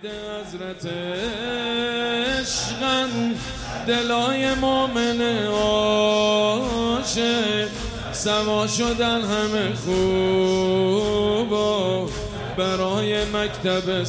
حضرت عشقن دلای مومن عاشق سوا شدن همه خوبا برای مکتب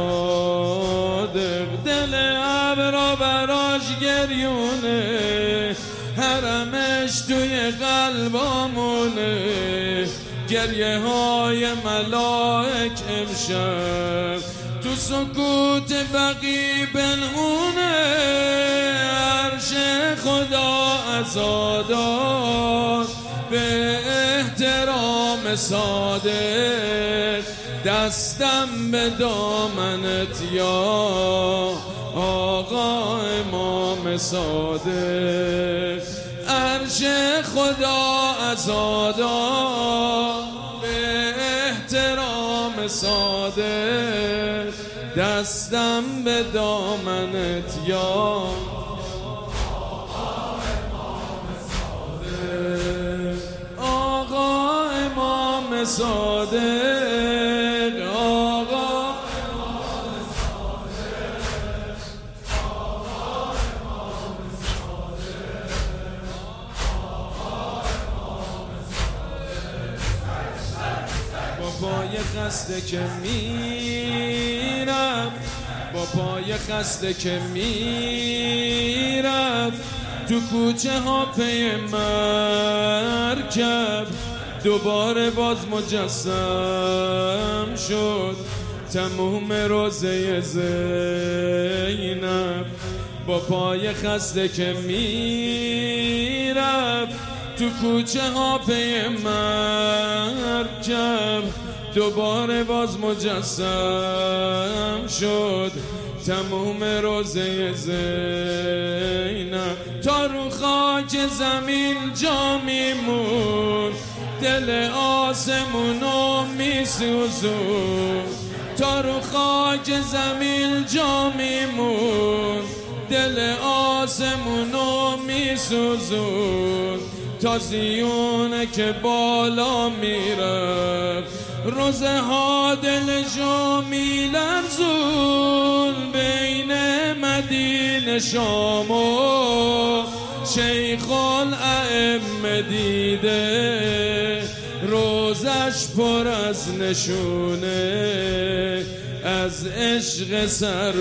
صادق دل ابرا براش گریونه حرمش توی قلبامونه گریه های ملائک امشب تو سکوت بقی بنهونه عرش خدا عزادار به احترام صادق دستم به دامنت یا آقا امام صادق عرش خدا عزادار به احترام صادق دستم به دامنت یا آقا امام صادق آقا امام صادق با پای خسته که میرم با پای خسته که میرم تو کوچه ها پی مرکب دوباره باز مجسم شد تموم روزه زینب با پای خسته که میرفت تو کوچه ها پی مرکب دوباره باز مجسم شد تموم روزه زینب تا رو خاک زمین جا میمون دل آسمونو میسوزون تا رو خاک زمین جا میمون دل آسمونو میسوزون تا زیونه که بالا میرفت روزه ها دلشو میلرزون بین مدینه شام و شیخ الائمه دیده روزش پر از نشونه از عشق سر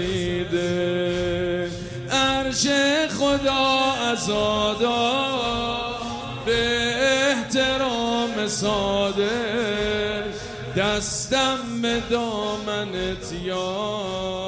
بریده عرش خدا عزادار به احترام صادق دستم به دامنت یا